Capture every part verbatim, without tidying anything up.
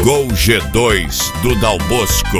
Gol G dois do Dal Bosco.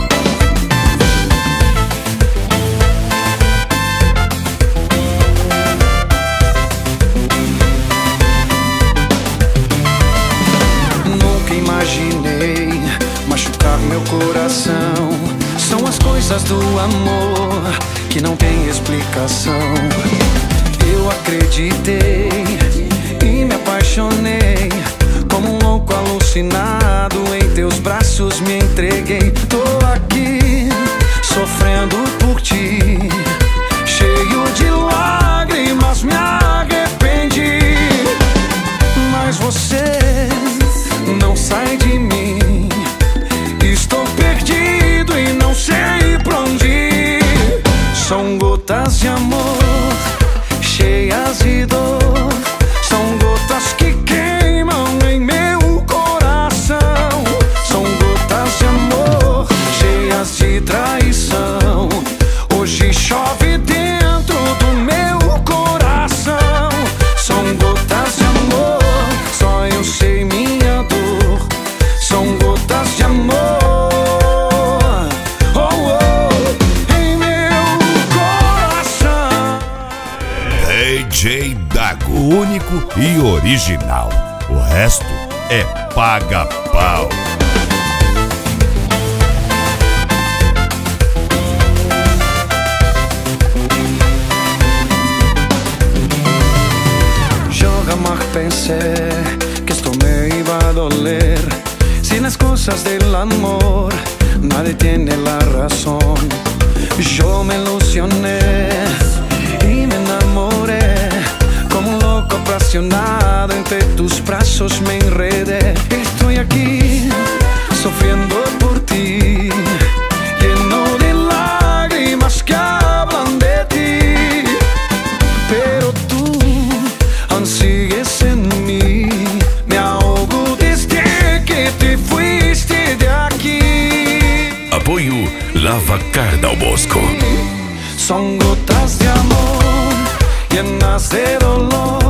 Nunca imaginei machucar meu coração. São as coisas do amor que não tem explicação. Eu acreditei e me apaixonei, como um louco alucinado, em teus braços me entreguei. Tô aqui sofrendo por ti, cheio de lágrimas, me arrependi. Mas você não sai de mim, estou perdido e não sei pra onde ir. São gotas de amor cheias de dor, são gotas que queimam em meu coração. São gotas de amor cheias de traição. Hoje chove dentro do meu coração. São gotas de amor, só eu sei minha dor. São gotas de amor, oh, oh, em meu coração. D J Dago, único e original. O resto é paga-pau. Yo jamás pensé que esto me iba a doler. Si las cosas del amor nadie tiene la razón. Yo me ilusioné y me enamoré, como un loco apasionado, entre tus brazos me enredé. Estoy aquí sufriendo por ti, lleno de lágrimas que hablan de ti. Pero tú aún sigues en mí, me ahogo desde que te fuiste de aquí. Apoio Lavacar Dal Bosco. Son gotas de amor llenas de dolor.